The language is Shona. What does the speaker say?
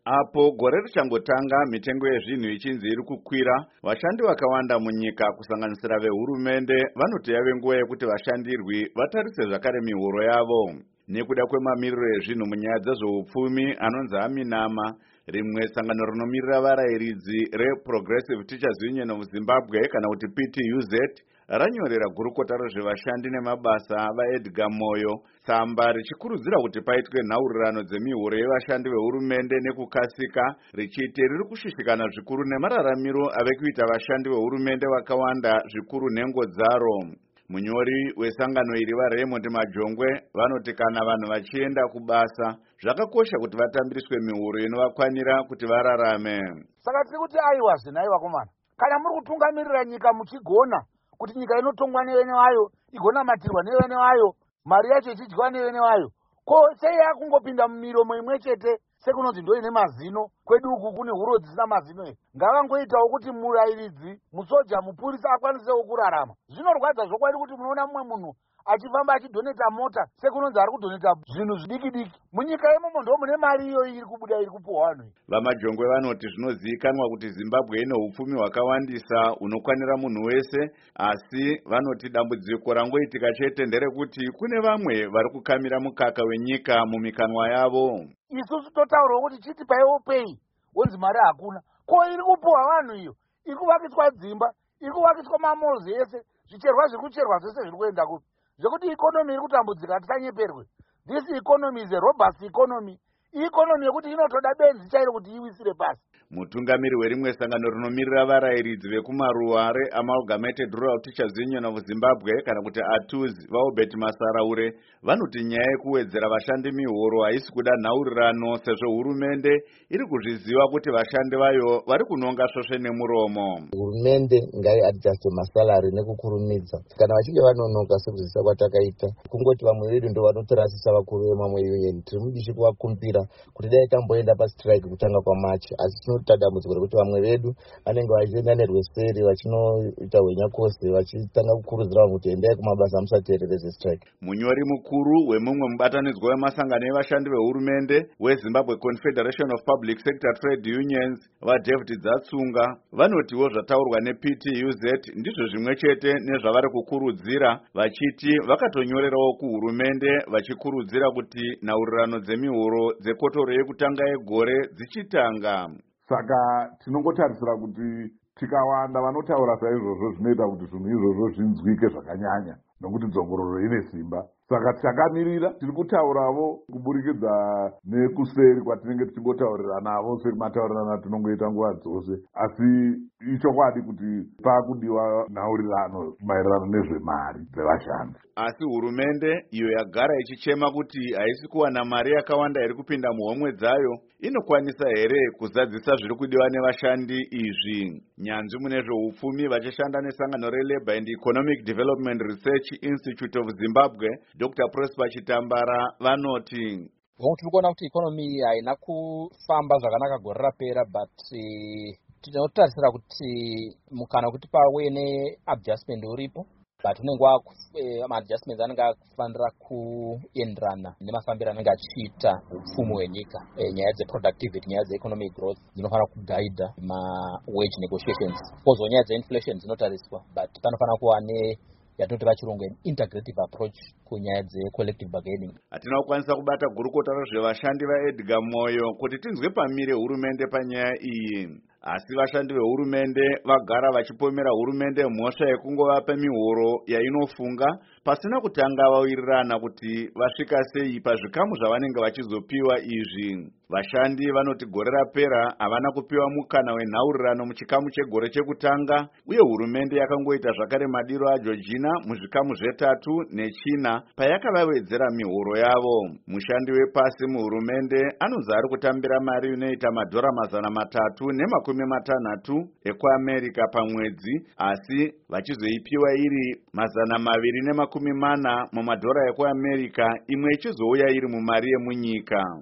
Apo gore richangotanga mitengo yezvinhu ichinzi iri kukwira, vashandi vakawanda munyika kusanganisira vehurumende vanoti yave nguva yekuti vashandirwi vatarise zvakare mihoro yavo. Nekuda kwemamiriro ezvinhu munyaya dzezveupfumi anonzi Aminama, rimwe sangano rinomirira varayiridzi reProgressive Teachers Union of Zimbabwe kana kuti PTUZ ranyorera gurukota rezvevashandi nemabasa vaEdgar Moyo tsamba richikurudzira kuti paitwe nhaurirano dzemihoro yevashandi vehurumende nekukasika, richiti riri kushishikana zvikuru nemararamiro ave kuita vashandi vehurumende vakawanda zvikuru nhengo dzaro. Munyori wesangano iri vaRaymond Majongwe vanoti kana vanhu vachienda kubasa zvakakosha kuti vatambiriswe mihoro inovakwanira kuti vararame. Saka tiri kuti aiwa zinai vakomana, kana muri kutungamirira nyika muchigona kuti nyika inotongwa nevene vayo, igonamatirwa nevene vayo, mari yacho ichidyiwa nevene vayo, ko sei yakungopinda mumiromo imwe chete sekunonzi ndo ine mazino, kwedu uku kune huro dzisina mazino ere? Ngavangoitawo kuti murayiridzi, musoja, mupurisa akwanisewo kurarama. Zvinorwadza zvokwadi kuti munoona mumwe munhu achifamba achidhoneta mota sekunonzi ari kudhoneta zvinhu zvidiki diki. Munyika imomo ndo mune mari iyo iri kubuda iri kupuwa vanhu. Vamajongwe vanoti zvinozivikanwa kuti Zimbabwe ine upfumi hwakawandisa unokwanira munhu wese, asi vanoti dambudziko rangoitika chete nderekuti kune vamwe vari kukamira mukaka wenyika mumikanwa yavo. Isusu totaurwa kuti chiti paiwo pei wonzi mari hakuna, ko iri kupuwa vanhu iyo, iri kuvakiswa dzimba, iri kuvakiswa mamozi ese, zvicherwa zviri kucherwa zvese zviri kuenda kupi, zvekuti ikonomi iri kutambudzika tisanyeperwe. This economy is a robust economy, ikonomi yekuti inotoda benzi chairo kuti iwisire pasi. Mutungamiri werimwe sangano rinomirira varayiridzi vekumaruwa reAmalgamated Rural Teachers Union of Zimbabwe kana kuti ATUZ vaObert Masaraure vanoti nyaya yekuwedzera vashandi mihoro haisi kuda nhaurirano sezvo hurumende iri kuzviziva kuti vashandi vayo vari kunonga svosve nemuromo. Hurumende ngaiadjaste masalari nekukurumidza kana vachinge vanonoka sekuzivisa kwatakaita, kungoti vamwe vedu ndo vanotorasisa vakuru vemamwe union, tiri mudishi kuvakumbira kuti dai tamboenda pastrike kutanga kwamachi, asi dambudziko rekuti vamwe vedu vanenge vachienda nerweseri vachinoita hwenyakose vachitanga kukurudzira vamwe kuti endai kumabasa musateerere strike. Munyori mukuru wemumwe mubatanidzwa wemasangano evashandi vehurumende weZimbabwe Confederation of Public Sector Trade Unions vaDavid Dzatsunga vanotiwo zvataurwa nePTUZ ndizvo zvimwe chete nezvavari kukurudzira, vachiti vakatonyorerawo kuhurumende vachikurudzira kuti nhaurirano dzemihoro dzekotoro yekutanga yegore dzichitanga. Saka tinongotarisira kuti tikawanda vanotaura saizvozvo zvinoita kuti zvinhu izvozvo zvinzwike zvakanyanya, nokuti dzongororo ine simba. Saka takamirira, tiri kutaurawo kuburikidza nekuseri kwatinenge tichingotaurira navo semataurirana tinongoita nguva dzose, asi ichokwadi kuti pakudiwa nhaurirano maererano nezvemari dzevashandi. Asi hurumende iyo yagara ichichema kuti haisi kuwana mari yakawanda iri kupinda muhomwe dzayo, inokwanisa here kuzadzisa zviri kudiwa nevashandi izvi? Nyanzvi mune zveupfumi vachishanda nesangano reLabour and Economic Development Research Institute of Zimbabwe, Dr. Prosper Chitambara vanoti tiri kuona kuti ikonomi haina kufamba zvakanaka gore rapera, but tinotarisira kuti mukana wekuti pave neadjustment uripo, but unenge maadjustments anenge akufanira kuenderana nemafambiro anenge achiita upfumi hwenyika. Nyaya dzeproductivity, nyaya dzeeconomic growth dzinofanira kugaidha mawage negotiations. Kozo nyaya dzeinflation dzinotariswa, but panofanira kuva yatinoti vachirungu integrative approach kunyaya dzecollective bargaining. Hatina kukwanisa kubata gurukota rezvevashandi vaEdgar Moyo kuti tinzwe pamire hurumende panyaya iyi, asi vashandi vehurumende vagara vachipomera hurumende mhosva yekungovapa mihoro yainofunga pasina kutanga vawirirana kuti vasvika sei pazvikamu zvavanenge vachizopiwa izvi. Vashandi vanoti gore rapera havana kupiwa mukana wenhaurirano muchikamu chegore chekutanga, uye hurumende yakangoita zvakare madiro aJorgina muzvikamu zvetatu nechina payakavawedzera mihoro yavo. Mushandi wepasi muhurumende anonzi ari kutambira mari inoita $360 ekuAmerica pamwedzi, asi vachizoipiwa iri $240 mumadhora ekuAmerica, imwe ichizouya iri mumari yemunyika.